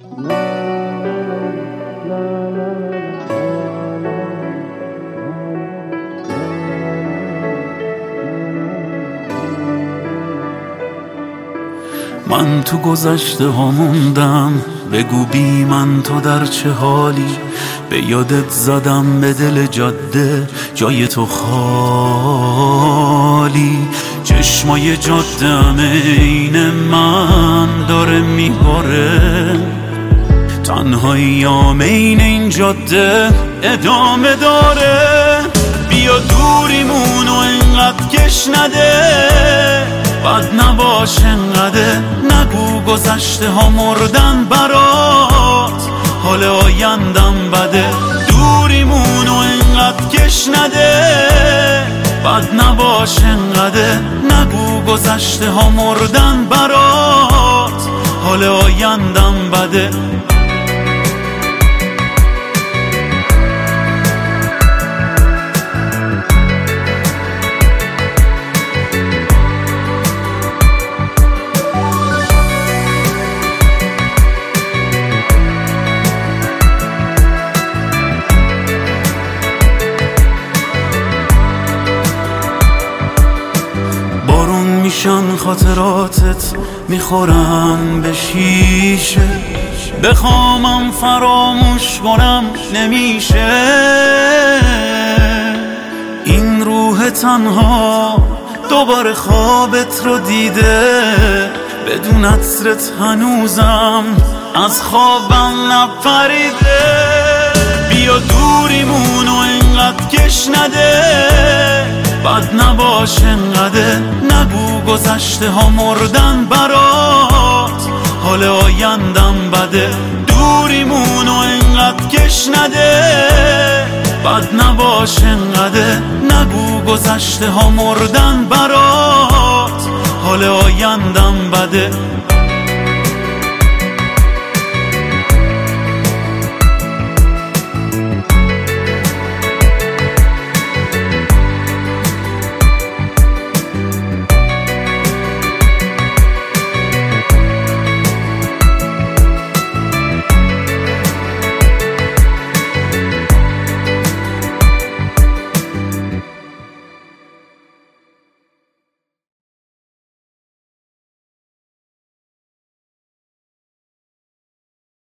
من تو گذشته ها موندم، بگو بی من تو در چه حالی. به یادت زدم به دل جاده، جای تو خالی. چشمای جاده همه عین من داره میباره، تنهایی آمین این جاده ادامه داره. بیا دوریمون و اینقدر کش نده، بد نباش انقدر، نگو گذشته ها مردن برات، حال آیندم بده. دوریمون و اینقدر کش نده، بد نباش انقدر، نگو گذشته ها مردن برات، حال آیندم بده. میشن خاطراتت، میخورم به شیشه، بخوامم فراموش کنم نمیشه. این روح تنها دوباره خوابت رو دیده، بدون عطرت هنوزم از خوابم نپریده. بیا دوریمون و اینقدر کش نده، بد نباش انقدر، نگو گذشته ها مردن برات، حال آیندم بده. دوریمون و اینقدر کش نده، بد نباش انقدر، نگو گذشته ها مردن برات، حال آیندم بده.